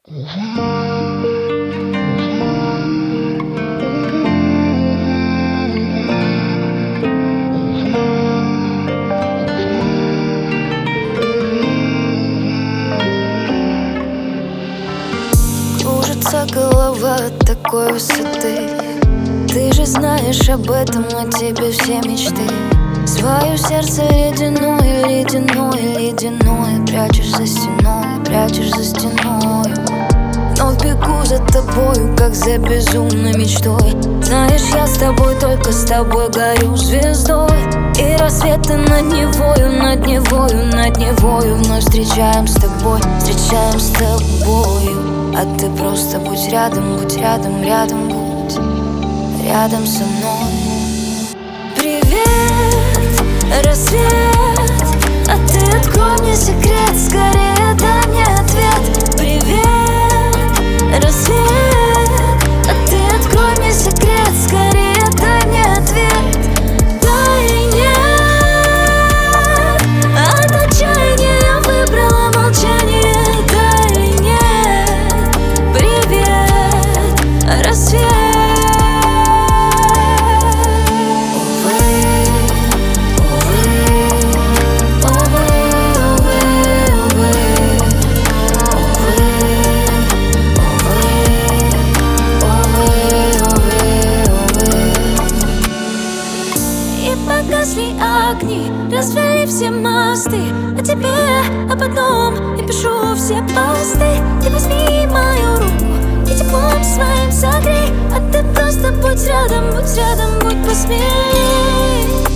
Кружится голова от такой высоты. Ты же знаешь об этом, на тебе все мечты. Свое сердце ледяное, ледяное, ледяное прячешь за стеной, прячешь за стеной. Вновь бегу за тобою, как за безумной мечтой. Знаешь, я с тобой, только с тобой горю звездой. И рассветы над Невою, над Невою, над Невою вновь встречаем с тобой, встречаем с тобою. А ты просто будь рядом, рядом будь рядом со мной. Привет, рассвет, а ты открой мне секрет, скорее дай мне ответ. Привет, рассвет, а ты открой мне секрет, скорее дай мне ответ. Да и нет, от отчаяния я выбрала молчание. Да и нет, привет, рассвет. Погасли огни, развели все мосты. О тебе, об одном я пишу все посты. Ты возьми мою руку и теплом своим согрей. А ты просто будь рядом, будь посмей.